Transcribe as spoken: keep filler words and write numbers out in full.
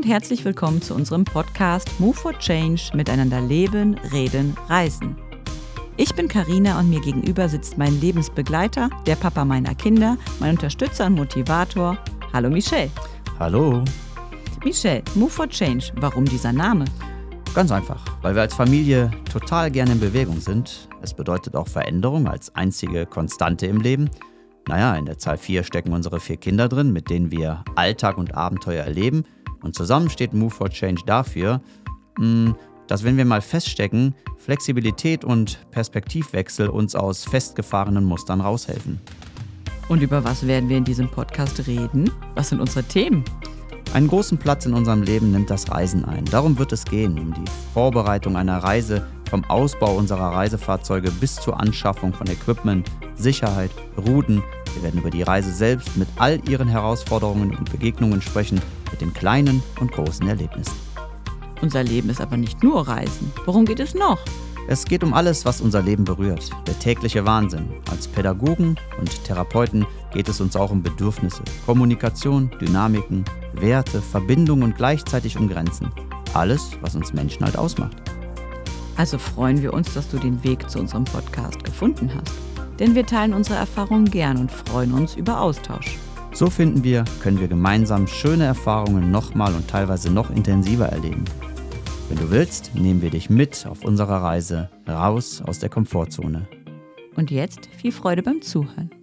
herzlich willkommen zu unserem Podcast Move for Change – Miteinander leben, reden, reisen. Ich bin Carina und mir gegenüber sitzt mein Lebensbegleiter, der Papa meiner Kinder, mein Unterstützer und Motivator. Hallo Michel. Hallo. Michel, Move for Change, warum dieser Name? Ganz einfach, weil wir als Familie total gerne in Bewegung sind. Es bedeutet auch Veränderung als einzige Konstante im Leben. Naja, in der Zahl vier stecken unsere vier Kinder drin, mit denen wir Alltag und Abenteuer erleben. Und zusammen steht Move for Change dafür, dass, wenn wir mal feststecken, Flexibilität und Perspektivwechsel uns aus festgefahrenen Mustern raushelfen. Und über was werden wir in diesem Podcast reden? Was sind unsere Themen? Einen großen Platz in unserem Leben nimmt das Reisen ein. Darum wird es gehen, um die Vorbereitung einer Reise, vom Ausbau unserer Reisefahrzeuge bis zur Anschaffung von Equipment, Sicherheit, Routen. Wir werden über die Reise selbst mit all ihren Herausforderungen und Begegnungen sprechen, mit den kleinen und großen Erlebnissen. Unser Leben ist aber nicht nur Reisen. Worum geht es noch? Es geht um alles, was unser Leben berührt. Der tägliche Wahnsinn. Als Pädagogen und Therapeuten geht es uns auch um Bedürfnisse, Kommunikation, Dynamiken, Werte, Verbindungen und gleichzeitig um Grenzen. Alles, was uns Menschen halt ausmacht. Also freuen wir uns, dass du den Weg zu unserem Podcast gefunden hast. Denn wir teilen unsere Erfahrungen gern und freuen uns über Austausch. So finden wir, können wir gemeinsam schöne Erfahrungen nochmal und teilweise noch intensiver erleben. Wenn du willst, nehmen wir dich mit auf unserer Reise raus aus der Komfortzone. Und jetzt viel Freude beim Zuhören.